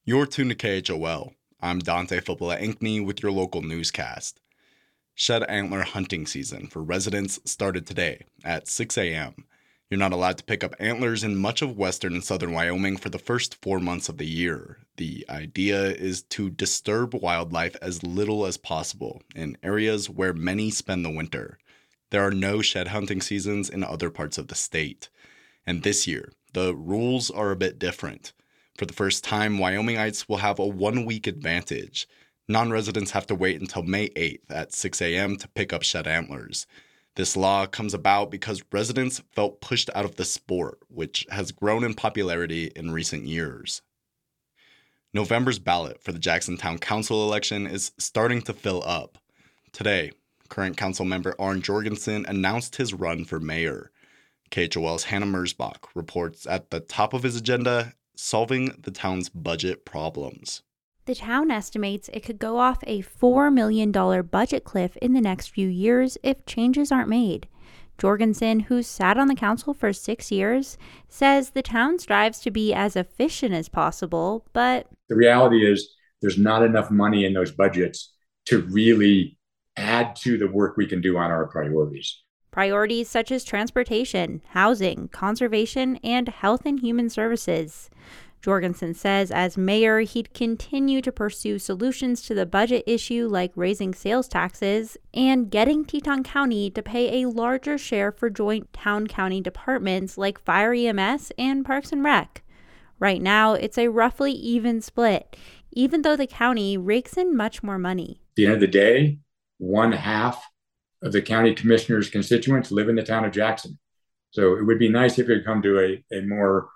You're tuned to KHOL. I'm Dante Filippella Ankney with your local newscast. Shed antler hunting season for residents started today at 6 a.m. You're not allowed to pick up antlers in much of western and southern Wyoming for the first 4 months of the year. The idea is to disturb wildlife as little as possible in areas where many spend the winter. There are no shed hunting seasons in other parts of the state. And this year, the rules are a bit different. For the first time, Wyomingites will have a 1-week advantage. Non-residents have to wait until May 8th at 6 a.m. to pick up shed antlers. This law comes about because residents felt pushed out of the sport, which has grown in popularity in recent years. November's ballot for the Jackson Town Council election is starting to fill up. Today, current council member Arn Jorgensen announced his run for mayor. KHOL's Hannah Mersbach reports at the top of his agenda, solving the town's budget problems. The town estimates it could go off a $4 million budget cliff in the next few years if changes aren't made. Jorgensen, who sat on the council for 6 years, says the town strives to be as efficient as possible, but the reality is there's not enough money in those budgets to really add to the work we can do on our priorities. Priorities such as transportation, housing, conservation, and health and human services. Jorgensen says as mayor, he'd continue to pursue solutions to the budget issue like raising sales taxes and getting Teton County to pay a larger share for joint town-county departments like Fire EMS and Parks and Rec. Right now, it's a roughly even split, even though the county rakes in much more money. At the end of the day, 1/2 of the county commissioner's constituents live in the town of Jackson. So it would be nice if it could come to a more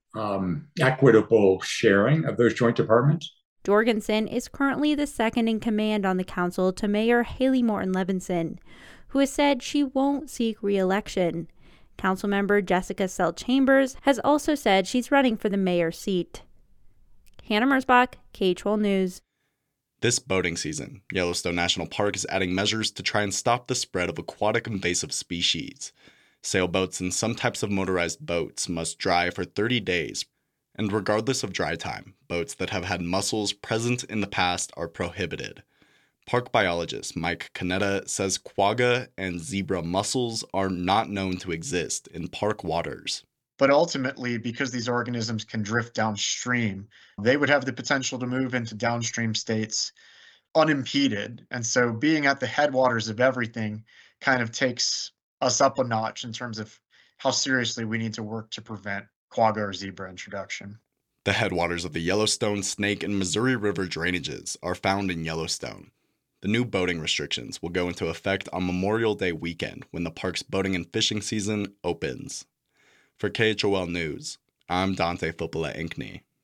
equitable sharing of those joint departments. Jorgensen is currently the second in command on the council to Mayor Haley Morton Levinson, who has said she won't seek re-election. Councilmember Jessica Sell Chambers has also said she's running for the mayor's seat. Hannah Mersbach, KHOL News. This boating season, Yellowstone National Park is adding measures to try and stop the spread of aquatic invasive species. Sailboats and some types of motorized boats must dry for 30 days, and regardless of dry time, boats that have had mussels present in the past are prohibited. Park biologist Mike Canetta says quagga and zebra mussels are not known to exist in park waters. But ultimately, because these organisms can drift downstream, they would have the potential to move into downstream states unimpeded. And so being at the headwaters of everything kind of takes us up a notch in terms of how seriously we need to work to prevent quagga or zebra introduction. The headwaters of the Yellowstone, Snake, and Missouri River drainages are found in Yellowstone. The new boating restrictions will go into effect on Memorial Day weekend when the park's boating and fishing season opens. For KHOL News, I'm Dante Filippella Ankney.